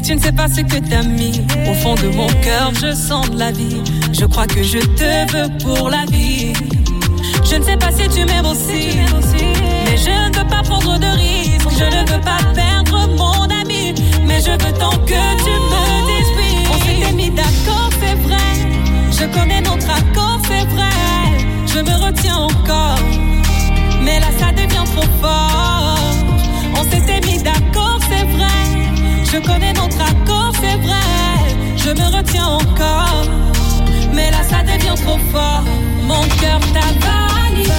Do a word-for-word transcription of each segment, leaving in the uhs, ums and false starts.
tu ne sais pas ce que t'as mis au fond de mon cœur, je sens de la vie. Je crois que je te veux pour la vie. Je ne sais pas si tu m'aimes aussi, mais je ne veux pas prendre de risques. Je ne veux pas perdre mon ami, mais je veux tant que tu me dises oui. On s'était mis d'accord, c'est vrai. Je connais notre accord, c'est vrai. Je me retiens encore, mais là ça devient trop fort. On s'était mis d'accord, c'est vrai. Je connais notre accord, c'est vrai. Je me retiens encore, mais là ça devient trop fort. Mon cœur t'a validé.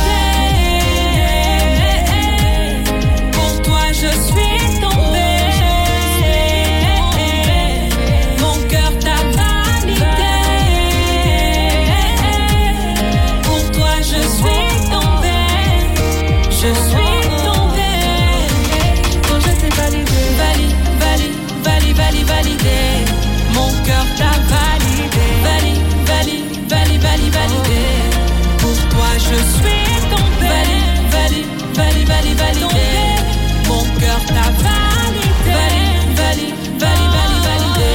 Pour toi je suis tombée. Mon cœur t'a validé. Pour toi je suis tombée. Je suis tombée. Quand je t'ai validé, valide, valide, valide, valide, validé. Mon cœur t'a validé. Valide, valide, valide, valide, validé. Pour toi je suis tombée. Valide, valide, valide, valide, validé. Mon cœur t'a validé. Valide, valide, valide, valide, validé.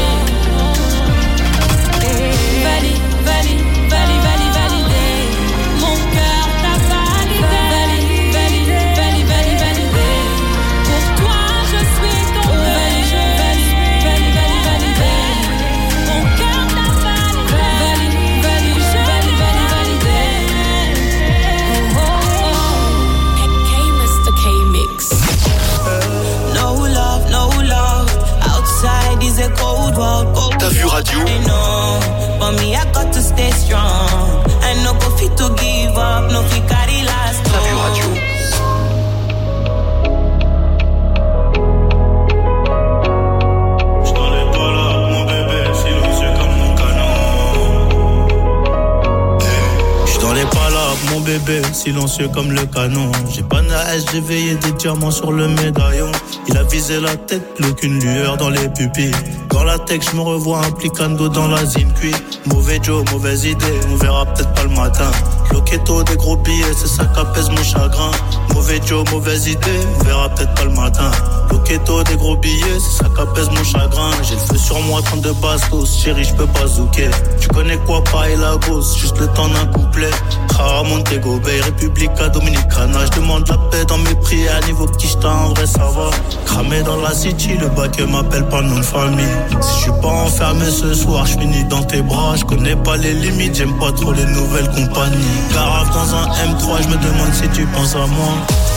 Valide, valide, valide, valide, validé. Mon cœur t'a validé. Valide, valide, valide, valide, validé. Pour toi je suis tombée. Valide, valide, valide, validé. Mon cœur t'a validé. Valide, valide, valide, valide, validé. Oh, oh, oh. K-Mister K-Mix. No love, no love. Outside is a cold world, cold world. T'as vu radio? I know, but me I got to stay strong. I no go fit to give up, no fit carry last. T'as vu radio? Mon bébé, silencieux comme le canon. J'ai pas naïs, j'ai veillé des diamants sur le médaillon. Il a visé la tête, plus qu'une lueur dans les pupilles. Dans la tech, je me revois implicando dans la zincuit. Mauvais Joe, mauvaise idée, on verra peut-être pas le matin. Loquetto, des gros billets, c'est ça qu'apaise mon chagrin. Mauvais Joe, mauvaise idée, on verra peut-être pas le matin. Loquetto, des gros billets, c'est ça qu'apaise mon chagrin. J'ai le feu sur moi, trente-deux bastos, chérie, je peux pas zouker. Tu connais quoi, pas et la gosse, juste le temps d'un couplet. Ah, Montego Bay, Republica Dominicana. Je demande la paix dans mes prières, niveau qui j't'ai en vrai ça va. Cramé dans la city, le bac m'appelle pas nom de famille. Si je suis pas enfermé ce soir, je finis dans tes bras. Je connais pas les limites, j'aime pas trop les nouvelles compagnies. Garave dans un M trois, je me demande si tu penses à moi.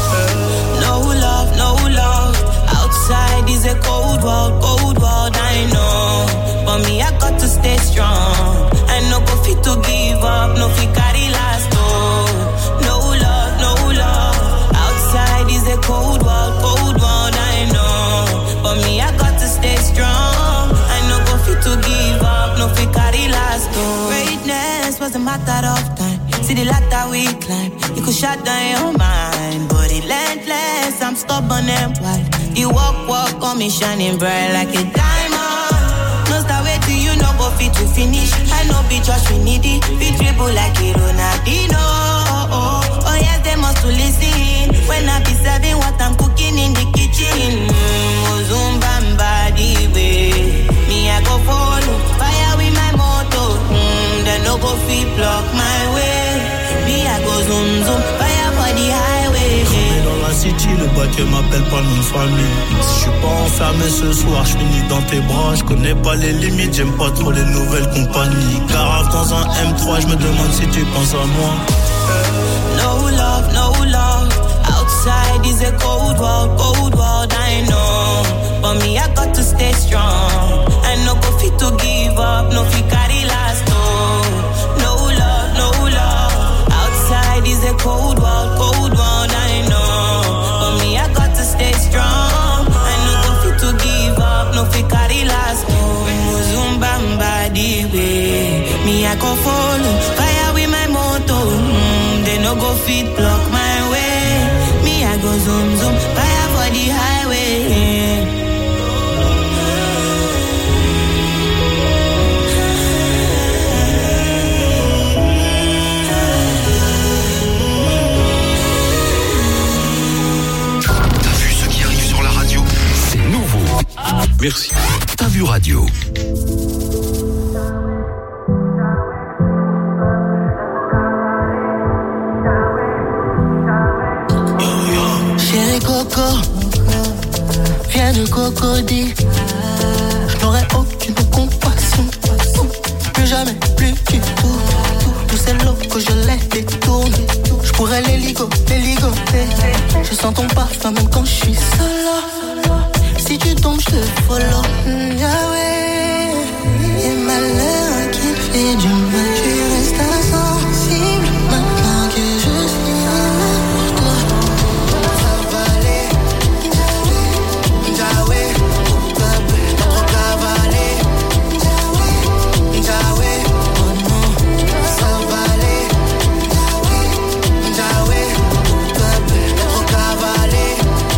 No love, no love. Outside is a cold world, cold world, I know. But me, I got to stay strong. I no go fit to give up, no fit carry last, oh. No love, no love. Outside is a cold world, cold world, I know. But me, I got to stay strong. I no go fit to give up, no fit carry last, oh. Greatness was a matter of time. See the ladder we climb, you could shut down your mind. But relentless, I'm stubborn and wild. The walk, walk on me shining bright like a diamond. No start wait till you no go fit to finish. I know be just we need it. Be dribble like a Ronaldinho. Oh, oh, oh yes, they must to listen. When I be serving what I'm cooking in the kitchen. Mm, Zumba the way. Me I go follow, fire with my motor. Mm, they no go fit block my way. Me I go zoom zoom, fire for the highway. Cramé dans la city, le bac m'appelle pas nom de famille. Si je suis pas enfermé ce soir, je finis dans tes bras. Je connais pas les limites, j'aime pas trop les nouvelles compagnies. Garave dans un M trois, je me demande si tu penses à moi. No love, no love. Outside is a cold world, cold world, I know. But me, I got to stay strong. I no go fit to give up, no fit carry last, oh. No love, no love. Outside is a cold world, cold world, I know. But me, I got to stay strong. I no go fit to give up, no fit carry last, oh. Zumbamba the way. Me, I go follow, fire with my motor. Mm, they no go fit block my way. Me, I go zoom zoom, fire for the highway. T'as vu ce qui arrive sur la radio? C'est nouveau. Merci. T'as vu radio. Chérie Coco, viens de Cocody. Je n'aurai aucune compassion, plus jamais, plus du tout. Tous ces lots que je les détourne, je pourrais les ligo, les ligoter. Je sens ton parfum même quand je suis solo. Si tu tombes, je te follow. Mm, yeah, ouais. Et malheur qui fait du mal, tu restes insensible. Maintenant que je suis pour toi, ça va aller. Jaoué, notre cavalier. Jaoué, oh non, ça va aller. Jaoué, notre cavalier.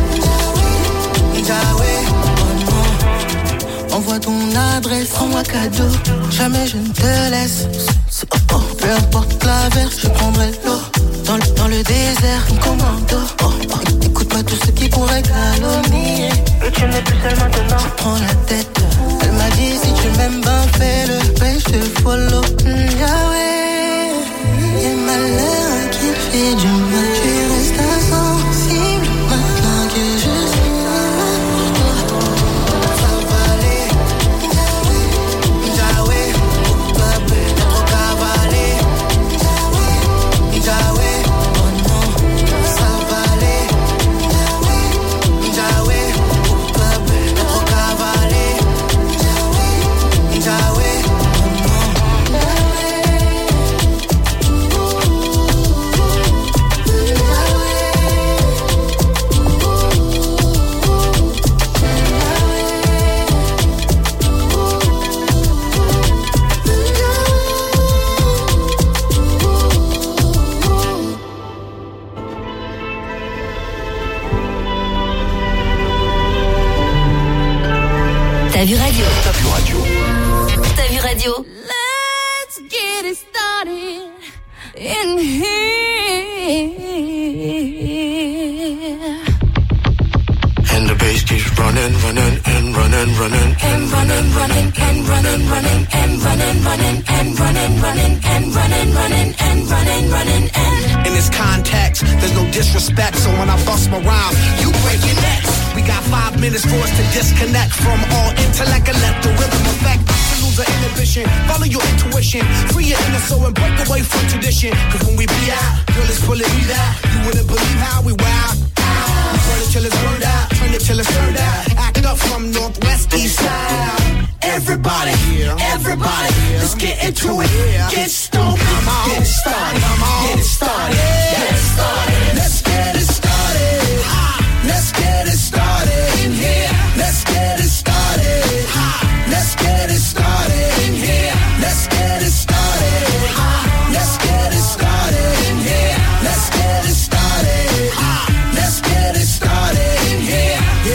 Jaoué, oh non. Envoie ton adresse, envoie cadeau. Jamais je ne te laisse. Oh, oh, peu importe la verse, je prendrai l'eau. Dans le, dans le désert, un commando. Oh, oh, écoute-moi tout ce qui pourrait calomnier. Mais tu n'es plus seule maintenant. Je prends la tête. Elle m'a dit si tu m'aimes, ben fais-le. Ben je te follow. Mm, yeah, ouais. Et malheur qui fait du mal, tu restes insensible. Maintenant que je suis pour toi, ça va aller. Jaoué, notre cavalier. Jaoué, oh non, ça va aller. Jaoué, notre cavalier. Jaoué, oh non. T'as vu radio? T'as vu radio. T'as vu radio? Let's get it started in here. And the bass keeps running, running, and running, running, and running, running, and running, running, and running, running, and running, running, and running, running, and running, running, and. In this context, there's no disrespect, so when I bust my rhyme, you break your necks. We got five minutes for us to disconnect from all intellect and let the rhythm affect. To lose the inhibition, follow your intuition, free your inner soul and break away from tradition. Cause when we be out, girl, it's pulling me out. You wouldn't believe how we wow. We burn it till it's burned out, turn it till it's turned out. Act up from northwest, east side. Everybody, everybody, let's get into it. Get stoked, get it started, get it started, get it started. Let's get it started. Let's get it started in here. Let's get it started. Let's get it started in here. Let's get it started. Let's get it started in here. Let's get it started. Let's get it started in here.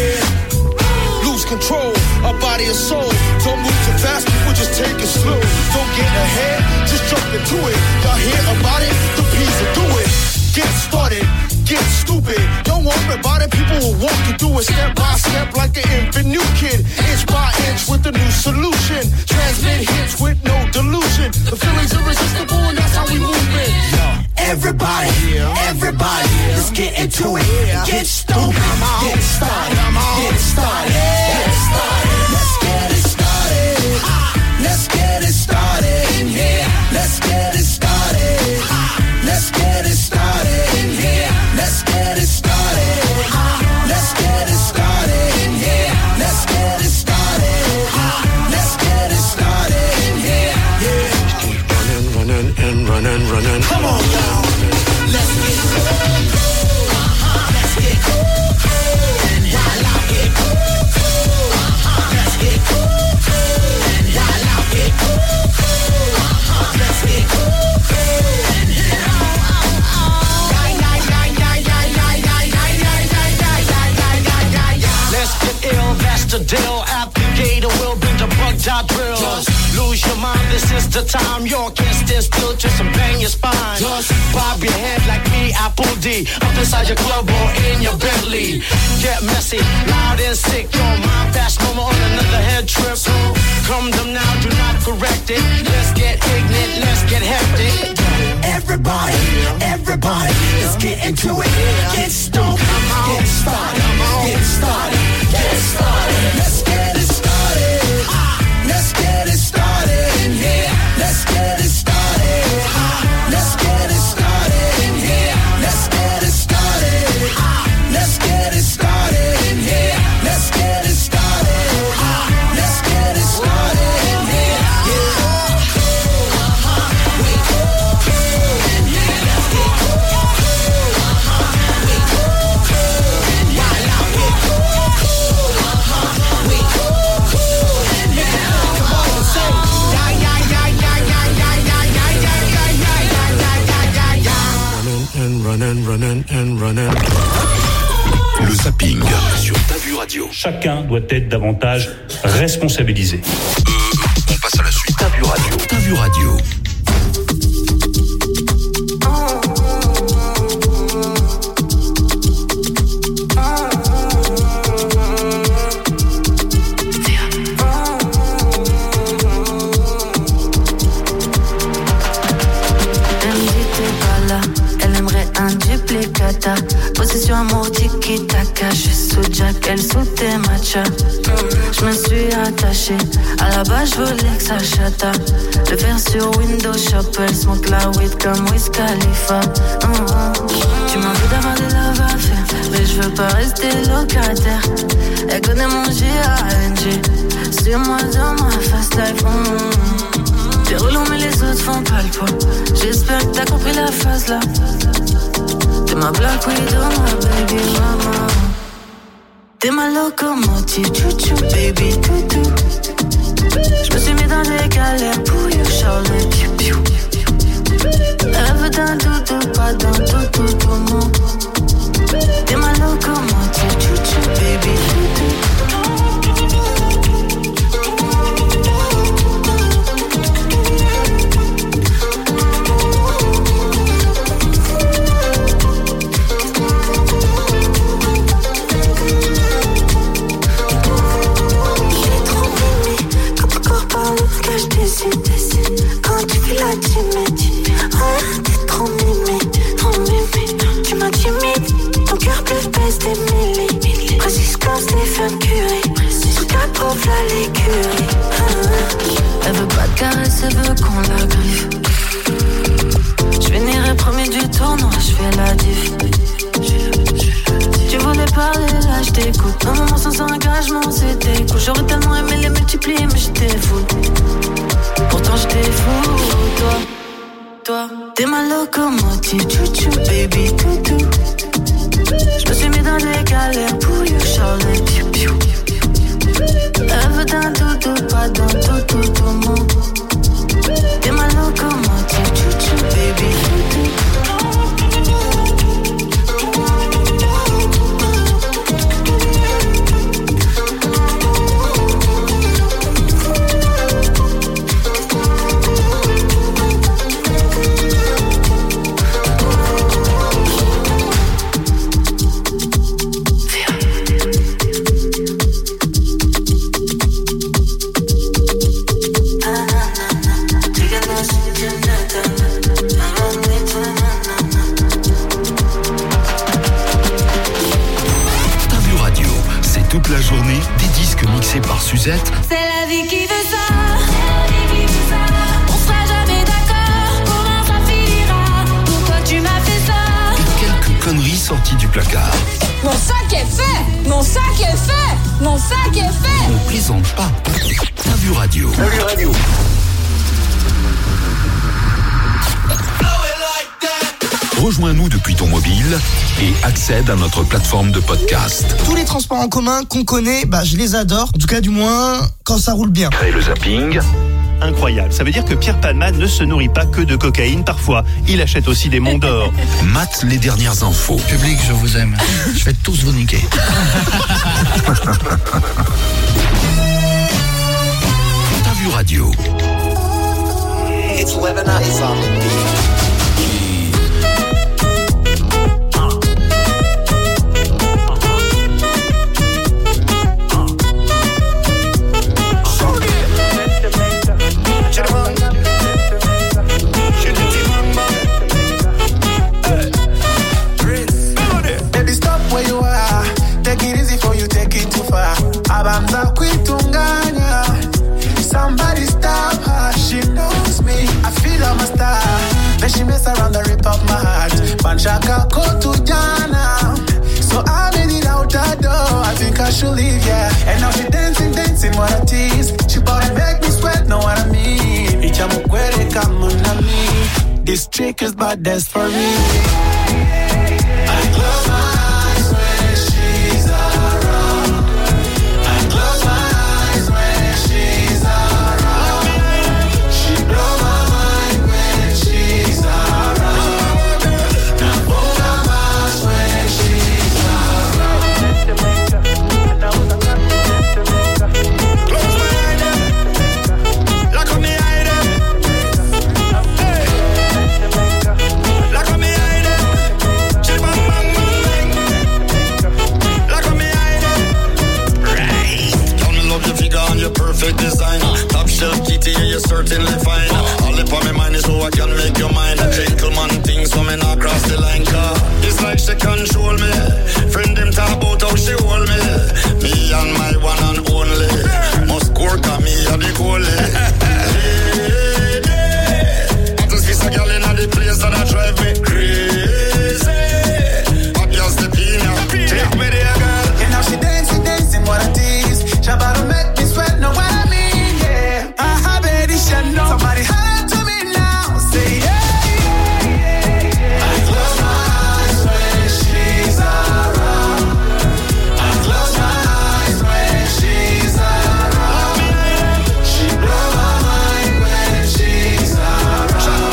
Yeah. Lose control of body and soul. Don't move too fast, people just take it slow. Don't get ahead, just jump into it. Y'all hear about it? The P's will do it. Get started. Get stupid, don't worry about it, people will walk you through it step by step like an infant new kid, inch by inch with a new solution, transmit hits with no delusion, the feeling's irresistible and that's how we move it. Everybody, everybody, let's get into it, get stupid, get it started, get it started, get it started, let's get it started, let's get it started in here, let's get it started, let's get it started in here. Let's get it started. Let's get it started in here. Let's get it started. Let's get it started in here. Yeah. Just keep running, running, and running, running. Come on, y'all. Let's get cool. Uh-huh. Let's get cool. And while I get cool. Uh-huh. Let's get cool. And while I get cool. Uh-huh. Let's get cool. Ill, that's the deal. Applicator will bring the bug dot drill. Just lose your mind, this is the time. You can't stand still, just bang your spine. Just bob your head like me, I Apple D, up inside your club or in your Bentley. Get messy, loud and sick. Your mind fast, no more on another head trip. So come them now, do not correct it. Let's get ignorant, let's get hectic. Everybody, everybody, let's get into it. Get stoned, get started, get started, get started. Let's get it started. Let's get it started in here. Let's get it started. Let's get it started in here. Let's get it started. Let's get it started in here. Let's get it started. Let's get it started in here. Running, running, and running. Le zapping sur Ta Vue Radio. Chacun doit être davantage responsabilisé. Euh, on passe à la suite. Ta Vue Radio. Ta Vue Radio. Possession amour tiki-taka. Je suis sous Jack, elle sous tes matchas. Je me suis attachée. À la base, je voulais que ça chata. Le faire sur Windows Shop. Elle smoke la weed comme Wiz Khalifa. Mm-hmm. Tu m'as envie d'avoir des love à faire, mais je veux pas rester locataire. Elle connaît mon G A N G. Suis-moi dans ma fast life. Mm-hmm. T'es relou, mais les autres font pas le poids. J'espère que t'as compris la phase là. T'es ma Black Widow, ma baby mama. T'es ma locomotive, chouchou, baby toutou. J'me suis mis dans des galères pour you, Charlotte, piou piou. Rêve d'un doudou, pas d'un toutou, tout mon. T'es ma locomotive, chouchou, baby toutou. Quand tu fais la timide, oh, t'es trop mimi, trop mimi. Tu m'as timide, ton cœur peut baisse des millis. Précise comme Stephen Curry, sous ta pauvre la l'écurie. Elle veut pas de caresse, elle veut qu'on la griffe. J'finirai premier du tournoi, j'fais la diff. Tu voulais parler, là j't'écoute. Un moment sans engagement, c'était cool. J'aurais tellement aimé les multiplier, mais j'étais fou. Pourtant j'étais fou, toi, toi. T'es ma locomotive, chouchou, baby toutou. J'me suis mis dans des galères pour you, Charlotte, piou piou. Rêve d'un doudou, pas d'un toutou, tout mon. T'es ma locomotive, chouchou, baby toutou. La journée, des disques mixés par Suzette. C'est la vie qui veut ça. On sera jamais d'accord. Comment ça finira? Pourquoi tu m'as fait ça? Et quelques conneries sorties du placard. Mon sac est fait. Mon sac est fait. Mon sac est fait. On plaisante pas. Ta Vue Radio. Ta Vue Radio. Rejoins-nous depuis ton mobile et accède à notre plateforme de podcast. Tous les transports en commun qu'on connaît, bah, je les adore. En tout cas, du moins, quand ça roule bien. Crée le zapping. Incroyable. Ça veut dire que Pierre Palmade ne se nourrit pas que de cocaïne parfois. Il achète aussi des monts d'or. Mate les dernières infos. Public, je vous aime. Je vais tous vous niquer. Ta Vue Radio. It's Lebanon, it's on the beat. Banchaka Kotujana. So I'm in it out the door. I think I should leave, yeah. And now she dancing, dancing, what a tease. She bout to make me sweat, know what I mean. Icha mukwere kama nami. This chick is bad, that's for me. I close my eyes when she's around. I close my eyes when she's around. She blow my mind when she's around. Now both of us when she's around. Close my eyes, lock on the eye. Lock on me eye them. She bang bang bang bang. Lock on me eye them. Right. Tell me love your figure and your perfect design. Top shelf kitty, yeah, you're certainly fine. All up on my mind is so I can make your mind. A gentleman things so me not cross the line. Cause it's like she control me. Friend them talk about how she hold me. Me and my one and only. Must work on me and the goalie. A girl in the place that I drive me crazy. But you're stepping up, take me there, girl. And now she dancing, dancing, what a tease. She about to make me sweat, know what I mean, yeah. Uh-huh, baby, she know. Somebody holler to me now, say yeah. I close my eyes when she's around. I close my eyes when she's around. She blow my mind when she's around.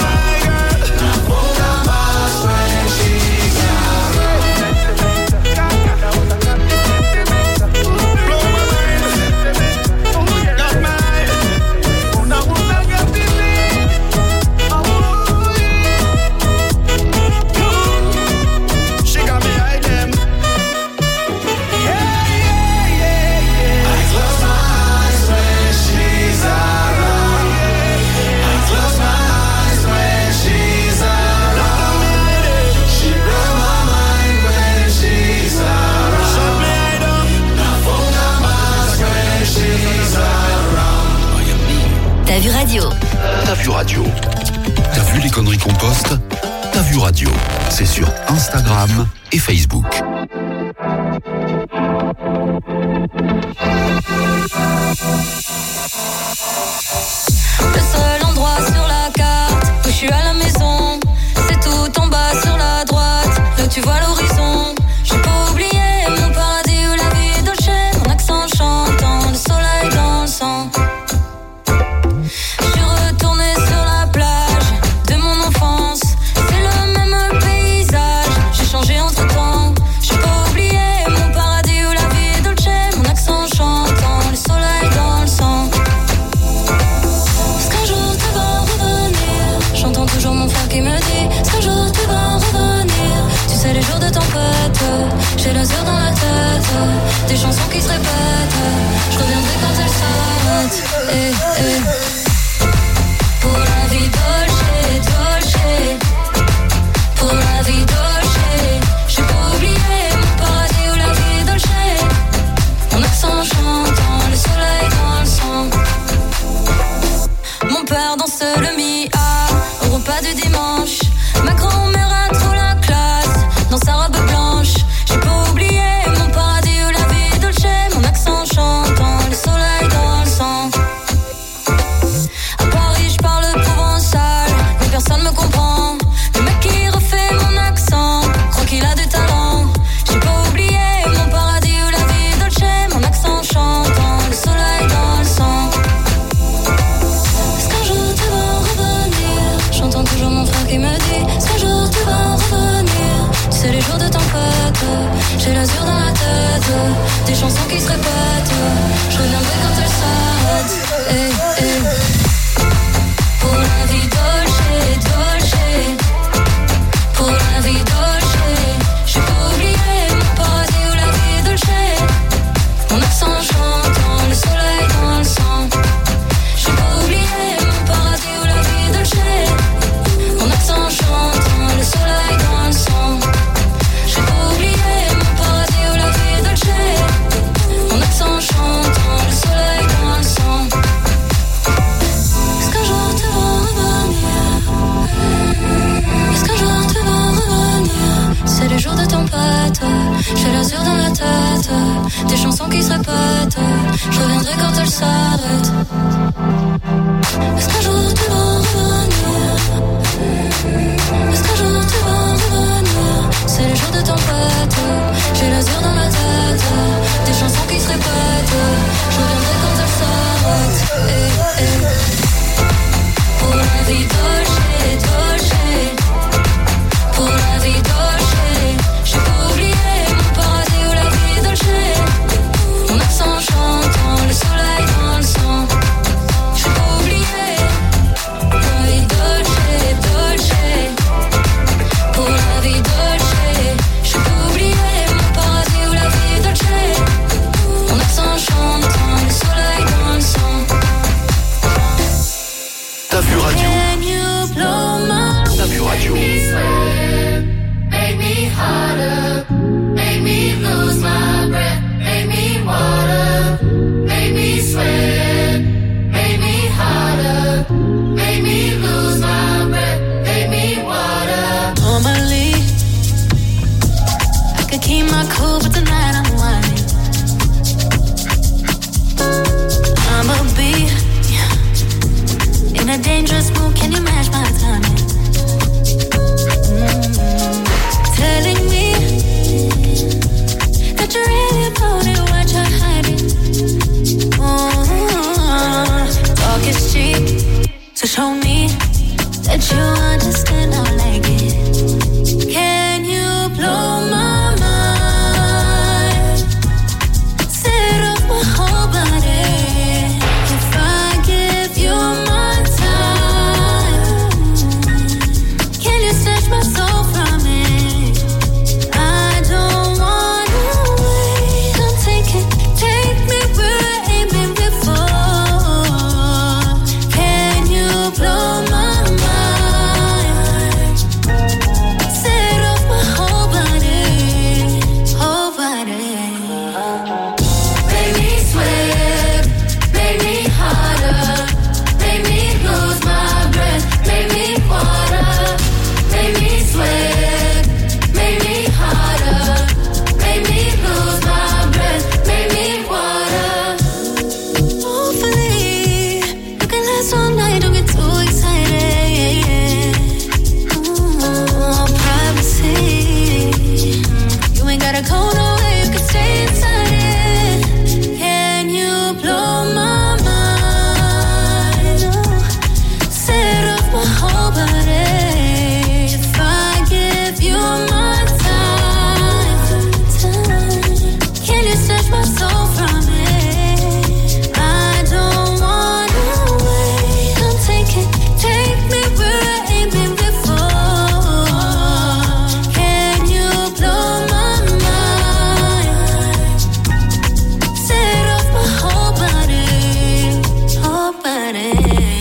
T'as vu radio? T'as vu radio? T'as vu les conneries qu'on poste? T'as vu radio? C'est sur Instagram et Facebook. Le seul endroit sur la carte où je suis à la maison, c'est tout en bas sur la droite, là où tu vois l'horizon. J'ai pas oublié mon paradis où la vie est dolce, mon accent chantant, le soleil dans le sang. J'ai l'azur dans la tête, des chansons qui se répètent. Je reviendrai quand elles s'arrêtent. Eh, eh. Pour la vie dolce, dolce. Pour la vie dolce. J'ai pas oublié mon paradis où la vie est dolce. Mon accent chantant, le soleil dans le sang. Mon père danse le mi-a au repas du dimanche. Ma grand-mère a trop la classe dans sa robe blanche. J'ai pas oublié mon paradis où la vie est dolce, mon accent chantant, le soleil dans le sang. À Paris je parle provençal, mais personne me comprend. Le mec qui refait mon accent croit qu'il a du talent. J'ai pas oublié mon paradis où la vie est dolce, mon accent chantant, le soleil dans le sang. Est-ce qu'un jour tu vas revenir? J'entends toujours mon frère qui me dit: est-ce qu'un jour tu vas revenir? Tu sais les jours de tempête, j'ai l'azur dans la tête, des chansons qui se répètent. Je reviendrai quand elles s'arrêtent. Eh, eh. Pour la vie dolce, dolce. Pour la vie dolce. J'ai pas oublié mon paradis où la vie est dolce. Mon accent chantant, le soleil dans le sang. J'ai pas oublié mon paradis où la vie est dolce. Mon accent chantant, le soleil dans le sang. J'ai pas oublié mon paradis où la vie est dolce. Mon accent chantant, le soleil dans le sang. tête, j'ai l'azur dans la tête, des chansons qui se répètent, je reviendrai quand elles s'arrêtent. Est-ce qu'un jour tu vas revenir? Est-ce qu'un jour tu vas revenir? C'est le jour de tempête, j'ai l'azur dans la tête, des chansons qui se répètent, je reviendrai quand elles s'arrêtent. Eh, eh. Pour la vie dolce, dolce, pour la vie dolce, j'ai pas oublié mon paradis où la vie est dolce. Mon accent chantant, le soleil dans le sang, j'ai pas oublié. Pour la vie dolce, dolce, pour la vie dolce, j'ai pas oublié mon paradis où la vie est dolce. Mon accent chantant, le soleil dans le sang. T'as vu radio? T'as vu radio? Make me harder, make me lose my breath, make me water, make me sweat, make me harder, make me lose my breath, make me water. Normally, I could keep my cool, but tonight I'm whining. I'ma be in a dangerous mood, can you match my timing? Mm-hmm. Telling me that you're really about it, what you're hiding. Mm-hmm. Talk is cheap, so show me that you understand how I like it. Can you blow my mind? Set off my whole body. If I give you my time, can you snatch my soul from me? I don't wanna wait. Come take it, take me where I ain't been before. Can you blow my mind? Set off my whole body, whole body. Make me sweat, make me harder, make me lose my breath, make me water, make me sweat, make me harder, make me lose my breath, make me water. Hopefully, you can last all night, don't get too excited. Ooh, privacy, you ain't gotta go nowhere, you can stay inside it. Can you blow my mind? Oh, set off my whole body. If I give you my time, can you snatch my soul from me? I don't wanna wait. Come take it, take me where I ain't been before. Can you blow my mind? Set off my whole body, whole body.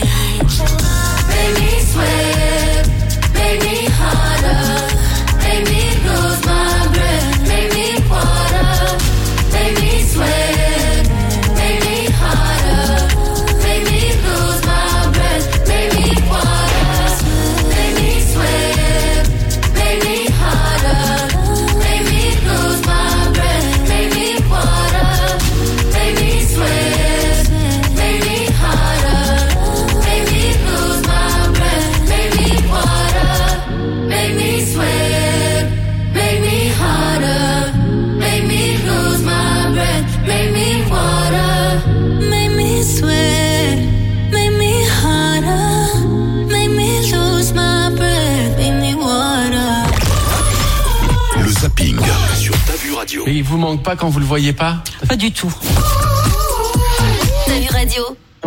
Make me sweat, make me harder, make me lose my breath, make me water, make me sweat, make me harder, make me lose my breath, make me water, make me sweat, make me harder, make me lose my breath, make me water, make me sweat, make me harder, make me lose my breath, make me water, make me sweat, make me harder, make me lose my breath, make me water, make me sweat, make me harder, make me lose my breath, make me water. Le zapping sur T'as vu radio. Et il vous manque pas quand vous le voyez pas? Pas du tout. T'as vu radio?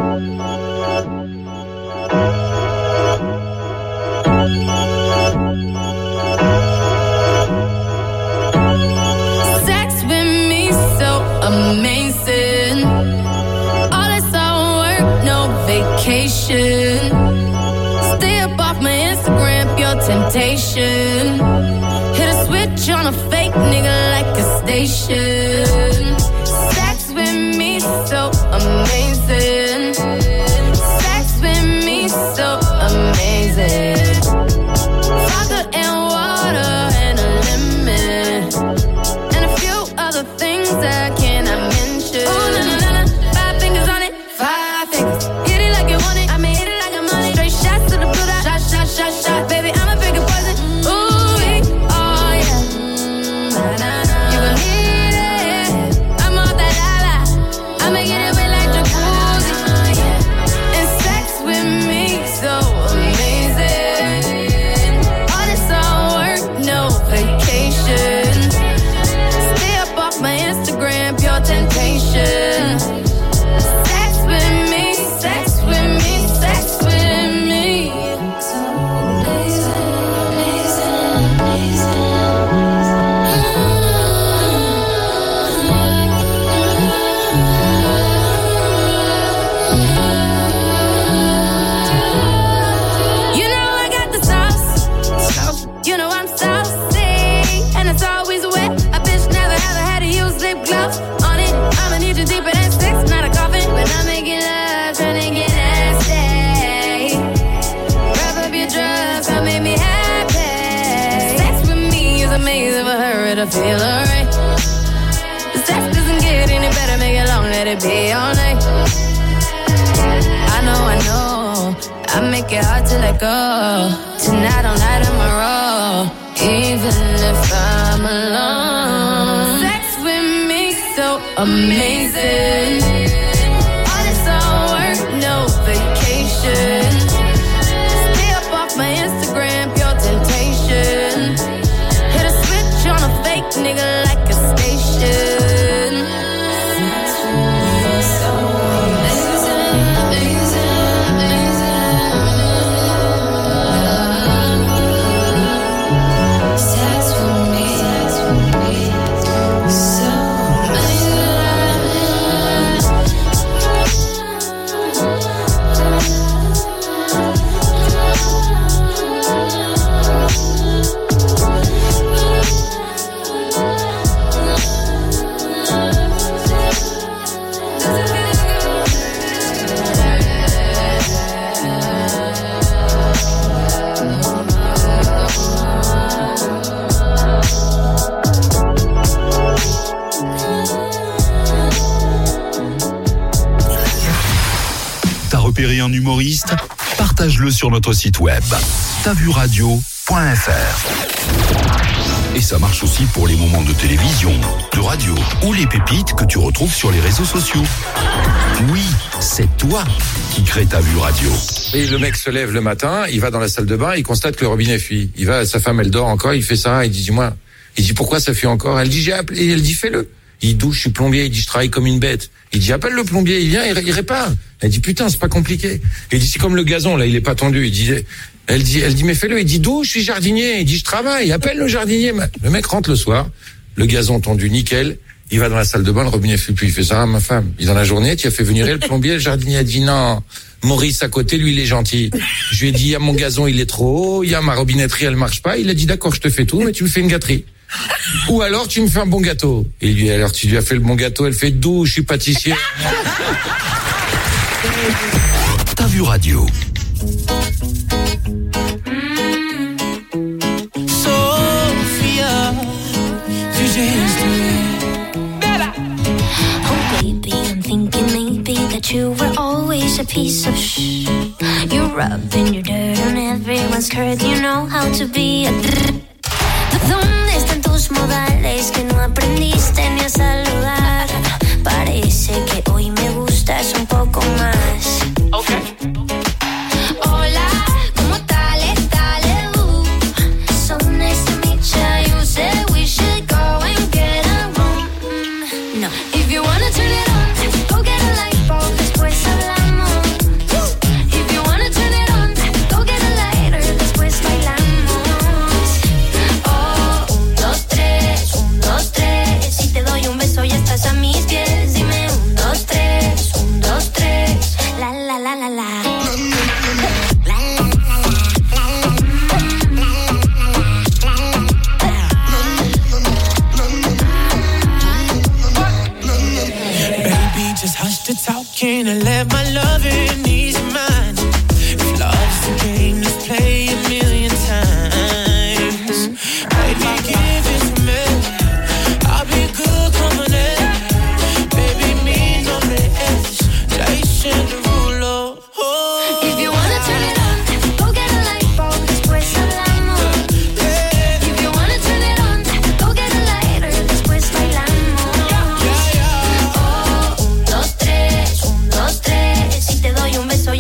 Sex with me so amazing. All this all work, no vacation. Stay up off my Instagram, pure temptation. Hit a switch on a fake nigga like a station. Sex with me so amazing. Sex with me so amazing. Vodka and water and a lemon. vacation. Stay up off my Instagram, pure temptation. Sex with me, sex with me, sex with me. So amazing, amazing, amazing. You know I got the sauce. You know I'm saucy, and it's always wet. A bitch never ever had to use lip gloss on it. I'ma need you deeper than six, not a coffin. When I'm making love, trying to get nasty. Wrap up your drugs, come make me happy. Sex with me is amazing for her to feel alright. The sex doesn't get any better, make it long, let it be all night. I know, I know, I make it hard to let go. Tonight all night on my roll, even if I'm alone. Sex with me so amazing. All this all work, no vacation. Stay up off my Instagram, pure temptation. Hit a switch on a fake nigga like a station. Sex with me so amazing, amazing, amazing. Sex with me, sex with me, so amazing. T'as repéré un humoriste? Partage-le sur notre site web ta vu radio point f r. Et ça marche aussi pour les moments de télévision, de radio ou les pépites que tu retrouves sur les réseaux sociaux. Oui, c'est toi qui crée Ta Vue Radio. Et le mec se lève le matin, il va dans la salle de bain, il constate que le robinet fuit. Il va, sa femme elle dort encore, il fait ça, il dit dis-moi, il dit pourquoi ça fuit encore? Elle dit j'ai appelé, elle dit fais-le. Il douche, je suis plombier, il dit je travaille comme une bête. Il dit appelle le plombier, il vient, il, il répare. Elle dit putain c'est pas compliqué. Il dit c'est comme le gazon là, il est pas tendu. Il dit, elle dit, elle dit mais fais-le. Il dit d'où je suis jardinier. Il dit je travaille. Appelle le jardinier. Le mec rentre le soir, le gazon tendu nickel. Il va dans la salle de bain, le robinet fuit plus. Il fait ça à ma femme. Il est dans la journée, tu as fait venir le plombier, le jardinier a dit non. Maurice à côté, lui il est gentil. Je lui ai dit il y a mon gazon, il est trop haut. Il y a ma robinetterie, elle marche pas. Il a dit d'accord, je te fais tout, mais tu me fais une gâterie. Ou alors tu me fais un bon gâteau. Et lui alors tu lui as fait le bon gâteau, elle fait d'où je suis pâtissier. Ta Vue Radio. Sophia, tu Oh baby, I'm thinking maybe that you were always a piece of shh. You're rubbing your dirt on everyone's skirt. You know how to be a drrr. ¿Dónde están tus modales que no aprendiste ni a saludar? Parece que hoy me gustas un poco más. Okay. Hola, ¿cómo tal? Dale, uh. So nice to meet you. You said we should go and get a room. No. If you wanna turn it on, go get a light bulb, después hablamos. If you wanna turn it on, go get a lighter, después bailamos. A mis pies, dime un, dos, tres, un, dos, tres, la, la, la, la, la. Baby, just hush the talking and let my loving ease your mind. If love's a game, let's play a million times. Baby, give it to me. I'll be good coming in. If you wanna turn it on, go get a light bulb, después hablamos. If you wanna turn it on, go get a lighter, después bailamos. Oh, un, dos, tres, un, dos, tres. Si te doy un beso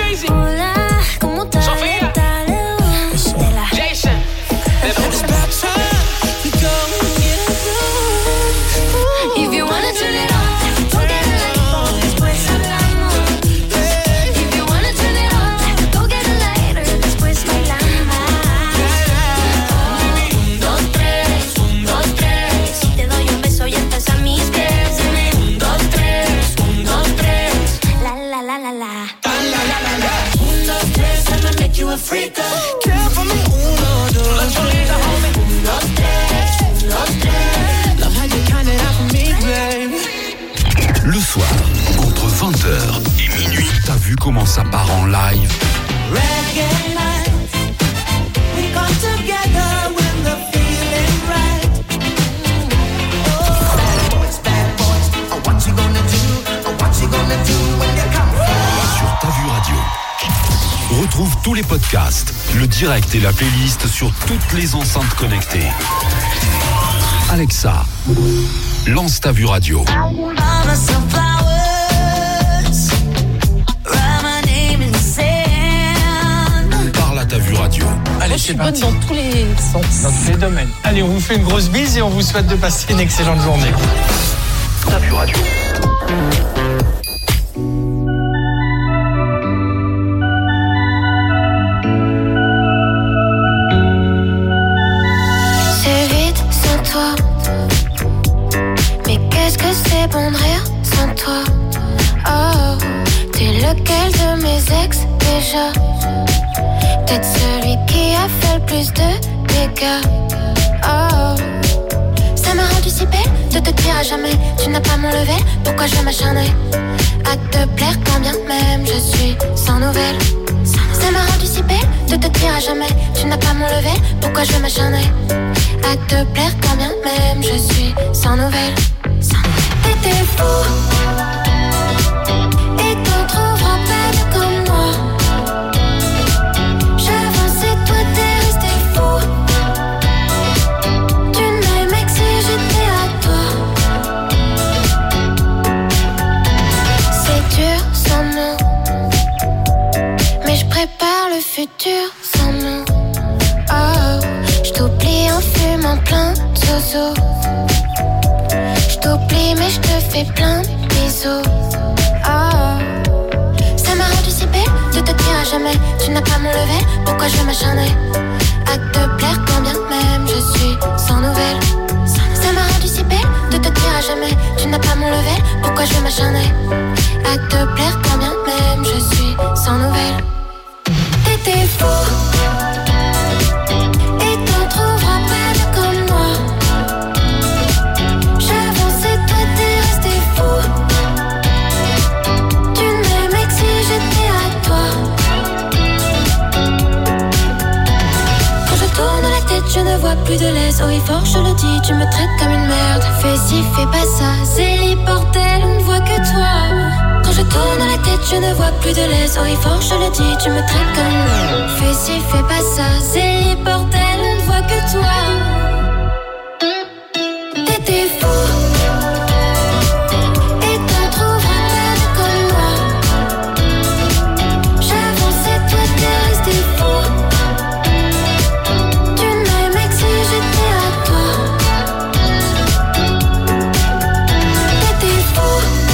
crazy. Hola, ¿cómo estás? Sofía. Jason. It's about time we go and get it done. If you wanna turn it on, go get a light. Después hablamos. If you wanna turn it on, go get a lighter. Después bailamos. Un, dos, tres, un, dos, tres. Si te doy un beso y estás a mis pies. Un, dos, tres, un, dos, tres. La la la la la. La la la la. Un, dos, tres, I'ma make you a freak. Care for me, uno, dos. Un, dos, tres, un, dos, tres. Love how you count it out for me, babe. Le soir, entre vingt heures et minuit, t'as vu comment ça part en live? Reggae night, we come together when the feeling right. Oh, bad boys, bad boys, oh, what you gonna do? Oh, what you gonna do when they come from? Sur Ta Vue Radio. Retrouve tous les podcasts, le direct et la playlist sur toutes les enceintes connectées. Alexa, lance Ta Vue Radio. Parle à Ta Vue Radio. Allez, Moi, je suis bonne dans tous les sens. Dans tous les domaines. Allez, on vous fait une grosse bise et on vous souhaite de passer une excellente journée. Ta Vue Radio. C'est vide sans toi. Mais qu'est-ce que c'est bon de rire sans toi? Oh, t'es lequel de mes ex déjà? Peut-être celui qui a fait le plus de dégâts. Oh, ça m'a rendu si belle de te dire à jamais tu n'as pas mon level. Pourquoi je m'acharnerais à te plaire quand bien même je suis sans nouvelles? Ça m'a rendu si belle de te dire à jamais tu n'as pas mon level. Pourquoi je m'acharnerais à te plaire quand bien même je suis sans nouvelles? T'étais fou et t'en trouveras pas comme moi. J'avançais, toi t'es resté fou. Tu m'aimais que si j'étais à toi. C'est dur sans nous, mais je prépare le futur sans nous. Oh, je t'oublie en fumant plein de zozo. Je t'oublie mais je te fais plein de bisous. Oh, ça m'a rendu si belle de te dire à jamais tu n'as pas mon level. Pourquoi je m'acharnerais à te plaire quand bien même je suis sans nouvelles? Ça m'a rendu si belle de te dire à jamais tu n'as pas mon level. Pourquoi je m'acharnerais à te plaire quand bien même je suis sans nouvelles? T'étais fou et t'en trouveras pas comme moi. J'avançais, toi t'es resté fou. Tu m'aimais que si j'étais à toi. Quand je tourne la tête, je ne vois plus de laisse. Oh, et fort, je le dis, tu me traites comme une merde. Fais ci, fais pas ça, Zélie, bordel, on ne voit que toi. Quand je tourne la tête, je ne vois plus de laisse. Oh, et fort, je le dis, tu me traites comme une merde. Fais ci, fais pas ça, Zélie, bordel, on ne voit que toi. T'étais fou et t'en trouveras pas comme moi. J'avançais, toi t'es resté fou. Tu m'aimais que si j'étais à toi. T'étais fou.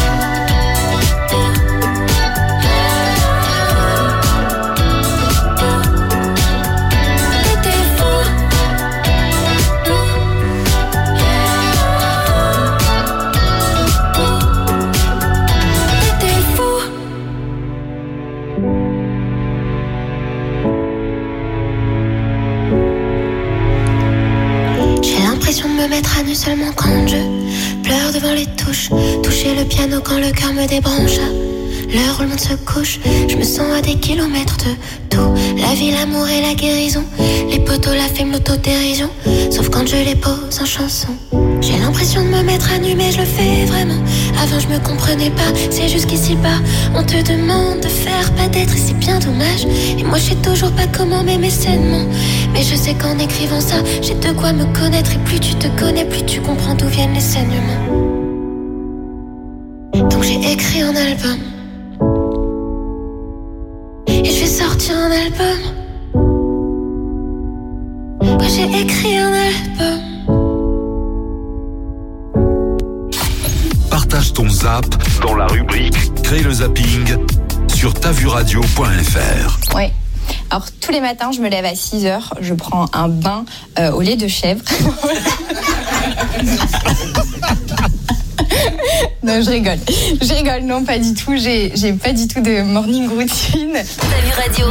T'étais fou. T'étais fou. J'ai l'impression de me mettre à nu seulement quand je pleure devant les touches. Toucher le piano quand le cœur me débranche. L'heure où le monde se couche, je me sens à des kilomètres de tout. La vie, l'amour et la guérison. Les poteaux, la fame, l'autodérision. Sauf quand je les pose en chanson. J'ai l'impression de me mettre à nu mais je le fais vraiment. Avant je me comprenais pas, c'est juste qu'ici-bas on te demande de faire pas d'être et c'est bien dommage. Et moi je sais toujours pas comment m'aimer sainement. Mais je sais qu'en écrivant ça, j'ai de quoi me connaître. Et plus tu te connais, plus tu comprends d'où viennent les saignements. Donc j'ai écrit un album j'ai sorti un album. Ouais, j'ai écrit un album. Partage ton zap dans la rubrique Crée le zapping sur tavuradio point f r. Ouais. Alors tous les matins, je me lève à six heures, je prends un bain euh, au lait de chèvre. Non, je rigole. Je rigole, non, pas du tout. J'ai, j'ai pas du tout de morning routine. T'as vu radio?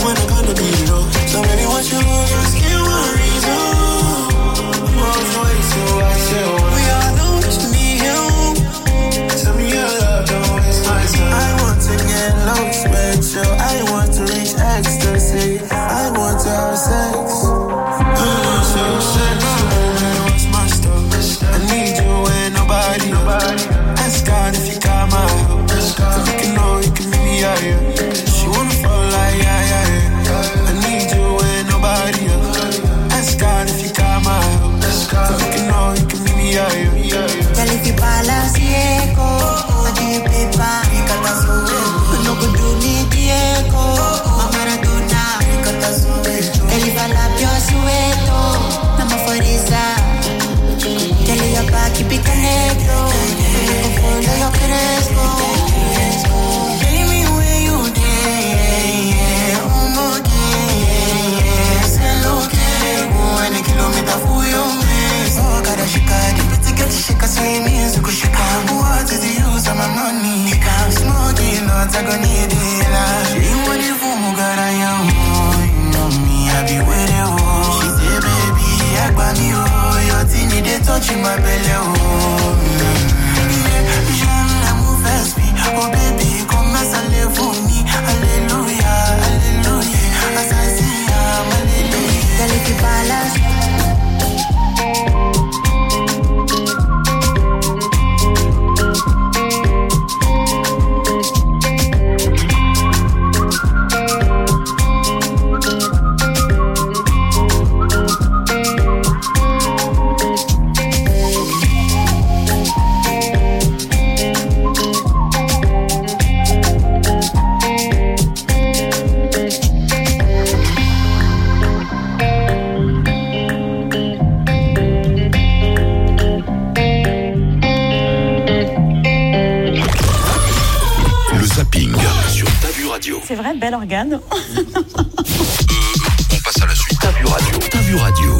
Somebody wants you, skin one reason. I gon' need it. She want it for me, God, I am. You know me, I be with it. She say, baby, I got me, oh. Your teeny, they touching my belly, oh. Yeah, j'aime l'amour fast beat. Oh, baby, come as I live for me. Alléluia, alléluia. Assassin, alléluia. Dale que balas. C'est vrai, bel organe. euh, on passe à la suite. T'as vu radio. T'as vu radio.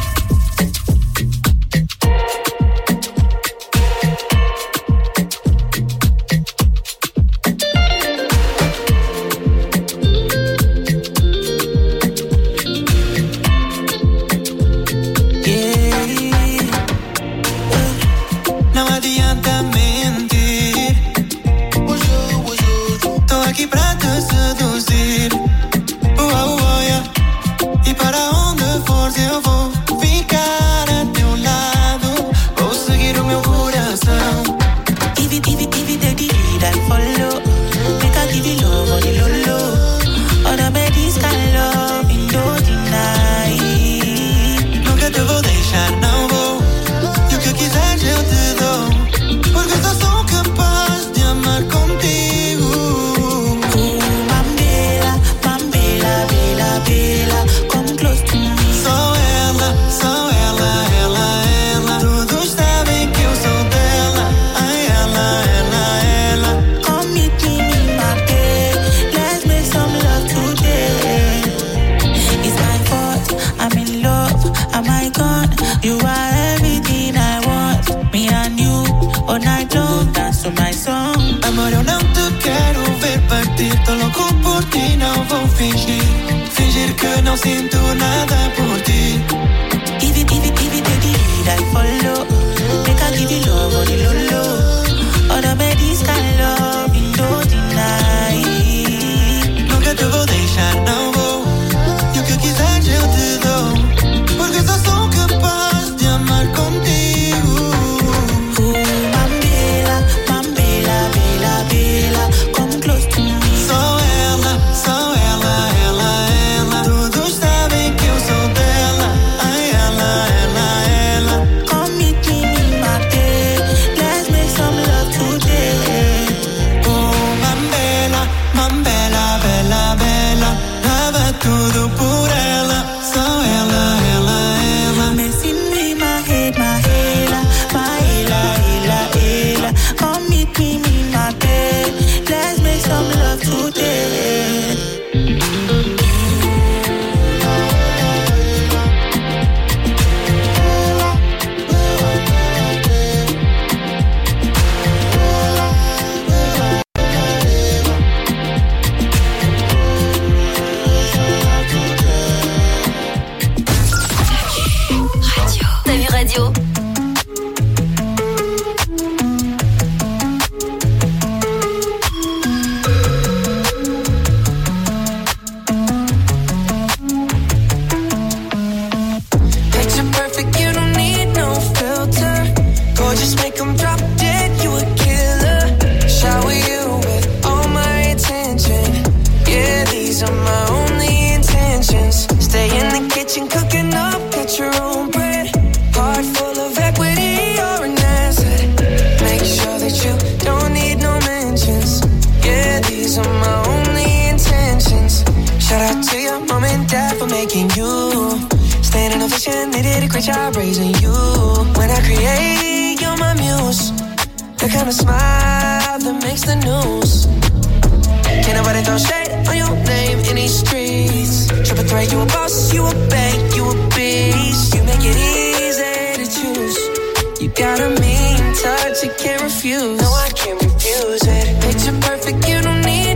Got a mean touch, you can't refuse. No, I can't refuse it. Picture perfect, you don't need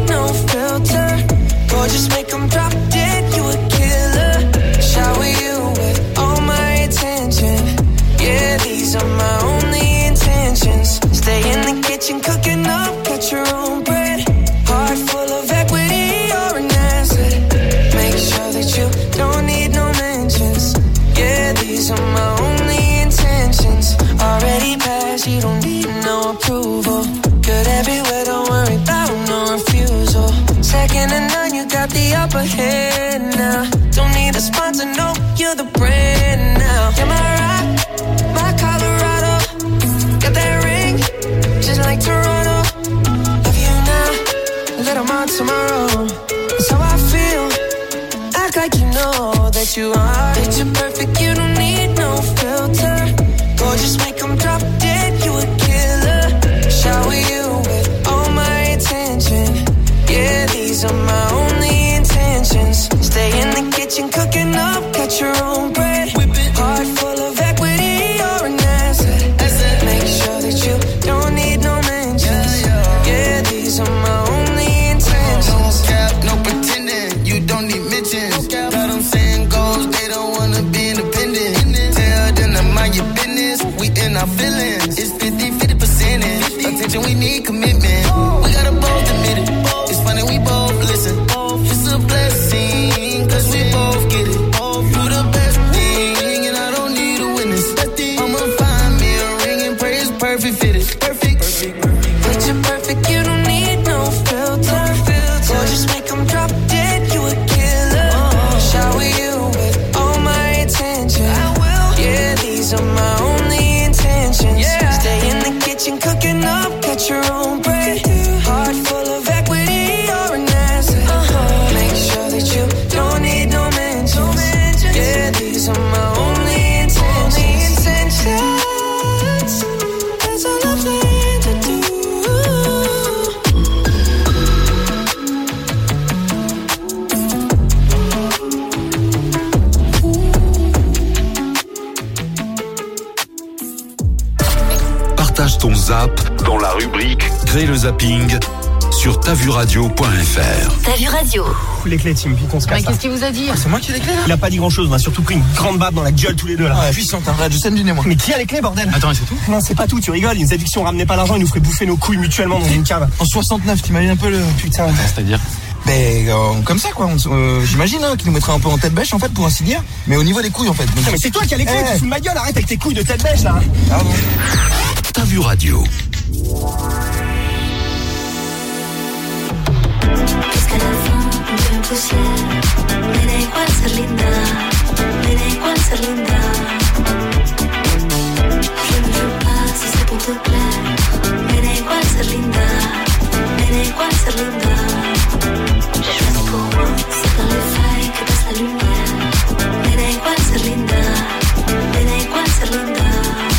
just make them drop dead. You a killer. Shower you with all my attention. Yeah, these are my only intentions. Stay in the kitchen cooking up, cut your own bread. Heart full of equity, you're an asset. Make sure that you don't need no mentions. Yeah, these are my only intentions. Already passed, you don't need no approval. Good everywhere, don't worry about no refusal. Second to none, you got the upper hand now. Don't need a sponsor, no, you're the brand now. You're my rock, my Colorado. Got that ring, just like Toronto. Love you now, let them on tomorrow. That's how I feel, act like you know that you are. Picture perfect, you don't need no filter. Gorgeous, make them drop dead, you a killer. Shower you with all my attention. Yeah, these are my only intentions. Stay in the kitchen cooking up, cut your own bread. Heart full of equity, you're an asset. Make sure that you don't need no mentions. Yeah, these are my only intentions. No cap, no pretending, you don't need mentions. Got them saying goals, they don't wanna be independent. Tell them to mind your business, we in our feelings. It's fifty, fifty percent attention, we need commitment. We gotta both admit it. It's funny, we both listen. It's a blessing, cause we both get it. You the best thing, and I don't need a witness. I'ma find me a ring and pray it's perfect fitted. Perfect. Picture perfect, you don't need no filter. Or just make them drop dead, you a killer. Shower you with all my attention. I will. Yeah, these are my only intentions. Stay in the kitchen cooking up, cut your own bread. Heart full of equity, you're an asset. Uh-huh. Make sure that you don't need no mentions. Yeah, these are my only intentions. That's all I plan to do. Partage ton zap dans la rubrique Crée le zapping sur tavuradio point f r. T'as vu radio? Les clés, Tim, vite on se casse. Mais qu'est-ce qu'il vous a dit? Ah, c'est moi qui ai les clés là. Il a pas dit grand chose, on a surtout pris une grande baffe dans la gueule tous les deux là. Ouais, puissante, un vrai, je sais du nez moi. Mais qui a les clés, bordel? Attends, et c'est tout? Non, c'est pas tout, tu rigoles. Il nous a dit que si on ramenait pas l'argent, il nous ferait bouffer nos couilles mutuellement dans une cave. En soixante-neuf, t'imagines un peu le. Putain. C'est-à-dire? Ben, euh, comme ça quoi, on- euh, j'imagine hein, qu'il nous mettrait un peu en tête bêche en fait pour ainsi dire. Mais au niveau des couilles en fait. Donc- Putain, mais c'est toi qui as les clés, Eh. tu fous de ma gueule, arrête avec tes couilles de tête bêche là. Pardon. T'as vu radio. Jusqu'à la fin, un peu poussière. Me da igual ser linda, me da igual ser linda. Je ne veux pas si c'est pour te plaire. Me da igual ser linda, me da igual ser linda. J'ai choisi pour moi, c'est par les failles que passe la lumière. Me da igual ser linda, me da igual ser linda.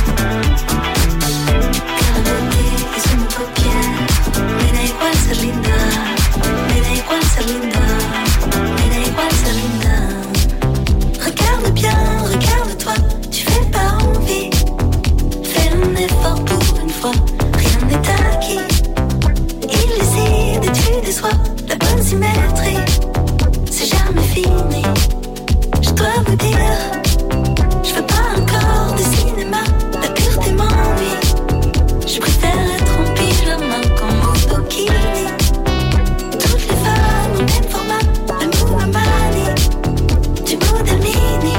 Car la beauté est sous nos paupières. Me da igual ser linda, me da igual ser linda. Me da igual ser linda. Regarde bien, regarde-toi, tu fais pas envie. Fais un effort pour une fois, rien n'est acquis. Illicide et tu déçois, la bonne symétrie. C'est jamais fini, je dois vous dire. Je veux pas encore de cinéma, la pureté m'ennuie. Je préfère être en pyjama qu'en bikini. Toutes les femmes au même format, le mouvement manie du modèle mini.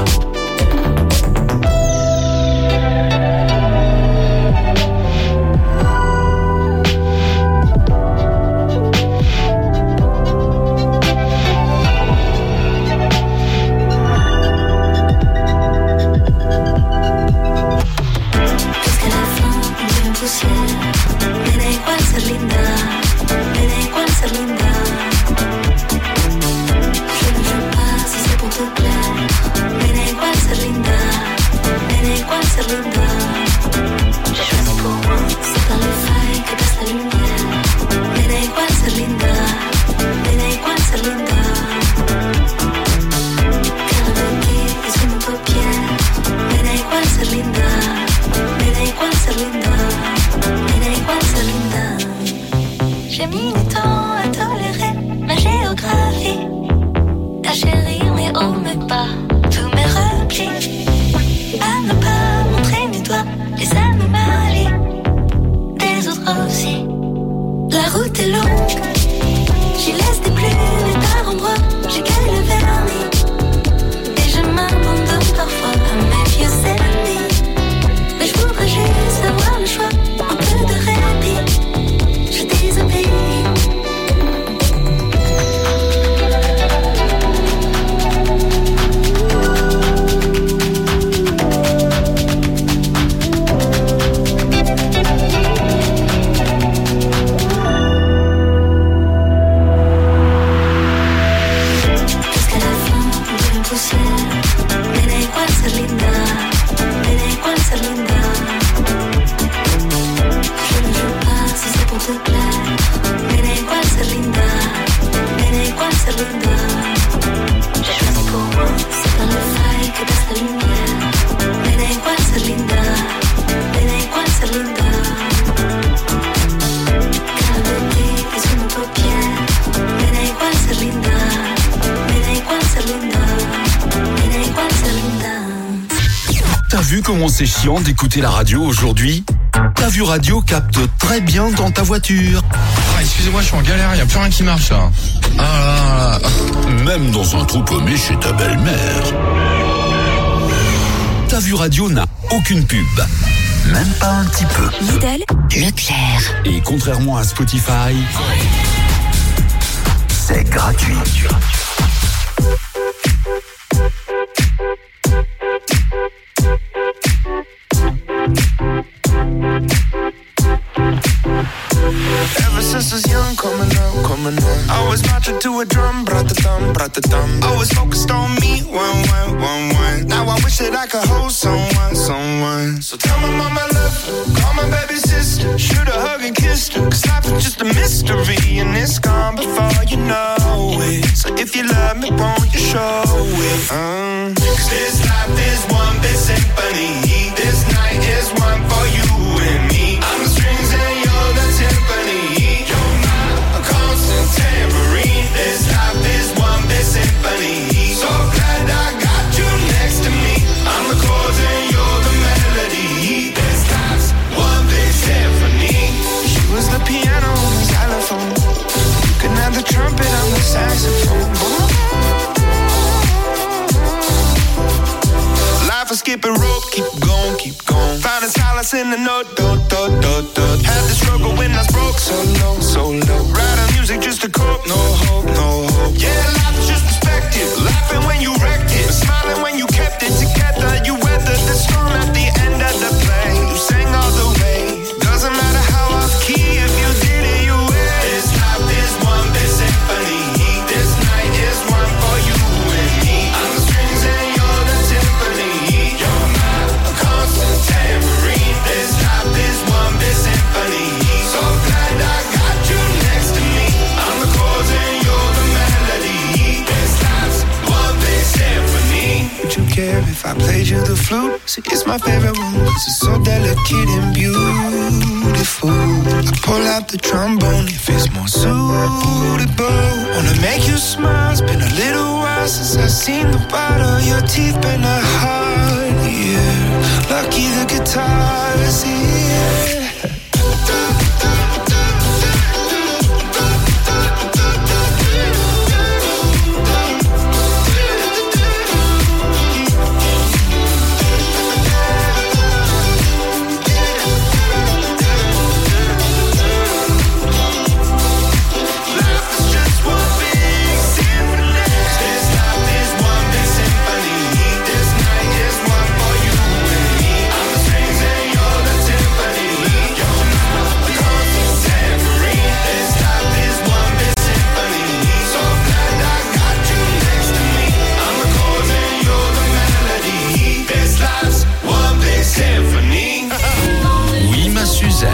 Jusqu'à la fin, on devient poussière. Me da igual ser linda, me da igual ser linda. Je ne veux pas si c'est pour te plaire. Me da igual ser linda, me da igual ser linda. J'ai choisi pour moi, c'est par les failles que passe la lumière. Me da igual ser linda, me da igual ser linda. Car la beauté est sous nos paupières. Me da igual ser linda, me da igual ser linda. Me da igual ser linda. J'ai mis du temps à tolérer ma géographie. chérie, mais oh, mais pas tous mes replis. À ne pas montrer mes doigts, les anomalies des autres aussi. La route est longue, j'y laisse des plumes et par endroits, j'écaille le vernis. Et je m'abandonne parfois à mes vieux ennemis. Mais je voudrais juste avoir le choix, un peu de répit. Je désobéis. T'as vu comment c'est chiant d'écouter la radio aujourd'hui ? T'as vu Radio capte très bien dans ta voiture. Ah, excusez-moi, je suis en galère, y a plus rien qui marche là. Ah là là. Même dans un trou paumé chez ta belle-mère. T'as vu Radio n'a aucune pub. Même pas un petit peu. Lidl, Leclerc. Et contrairement à Spotify, c'est gratuit. Ever since I was young, coming up, coming up, I was marching to a drum, brat-a-dum, brat-a-dum. Always focused on me, one, one, one, one. Now I wish that I could hold someone, someone. So tell my mama I love her, call my baby sister, shoot a hug and kiss her. Cause life is just a mystery and it's gone before you know it. So if you love me, won't you show it? Um, Cause this life is one big symphony. This night is one for you and me. I'm the strings and you're the timpani. You're my constant tambourine. This life is one big symphony. So glad I got you next to me. I'm the chords and you're the melody. This life's one big symphony. She was the piano and the xylophone. You can have the trumpet, I'm the saxophone. Life is skipping rope, keep going, keep going. Finding solace in the note, do, do, do, do. Had the struggle when I was broke, so low, so low. Writing music just to cope, no hope, no hope. Yeah, life is just perspective. Laughing when you wrecked it, smiling when you kept it together. You weathered the storm at the end of the play. You sang all the way. Doesn't matter how off key, if you did it, you win. This life is one big symphony. This night is one for you and me. I'm the strings and you're the timpani. You're my constant tambourine. This life is one big symphony. So glad I got you next to me. I'm the chords and you're the melody. This life's one big symphony. Would you care if I played you the flute? See, it's my favorite one, cause it's so delicate and beautiful. I pull out the trombone if it's more suitable. Wanna make you smile, it's been a little while since I've seen the white of your teeth. Been a hard year, lucky the guitar is here. Oui, ma Suzette.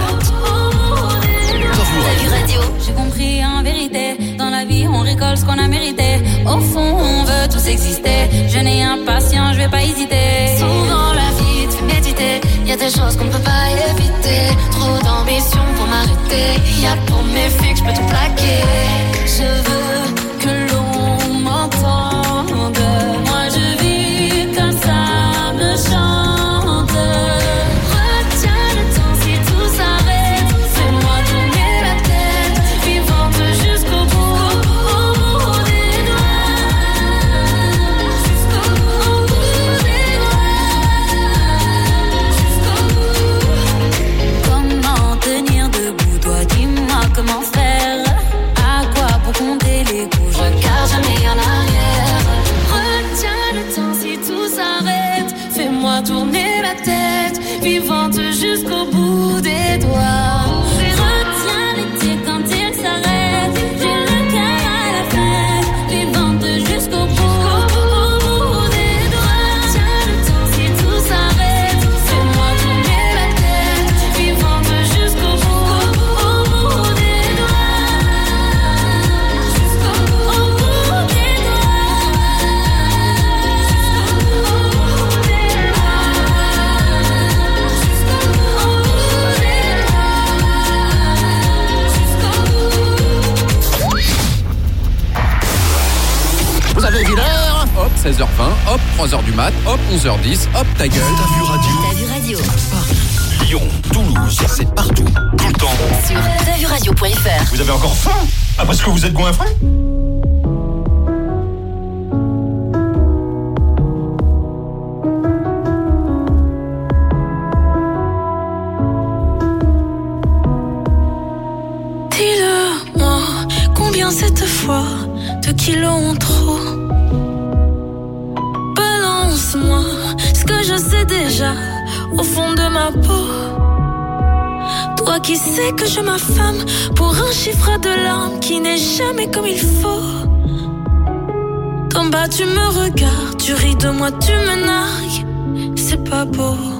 J'ai compris en vérité, dans la vie on récolte ce qu'on a mérité. Au fond on veut tous exister, jeune et impatient, je vais pas hésiter. Souvent la vie te fait méditer, y a des choses qu'on peut pas éviter. Trop d'ambition pour m'arrêter, y a pour mes filles que je peux tout plaquer. Je veux que l'on m'entende, seize heures vingt, hop, trois heures du mat, hop, onze heures dix, hop, ta gueule. T'as vu radio. T'as vu radio. Lyon, Toulouse, c'est partout, tout le temps. Sur t'as vu radio point f r. Vous avez encore faim? Après ce que vous êtes goinfré? Dis-le-moi, combien cette fois de kilos en trop? Balance-moi ce que je sais déjà au fond de ma peau. Toi qui sais que je m'affame pour un chiffre de larmes qui n'est jamais comme il faut. D'en bas tu me regardes, tu ris de moi, tu me nargues, c'est pas beau.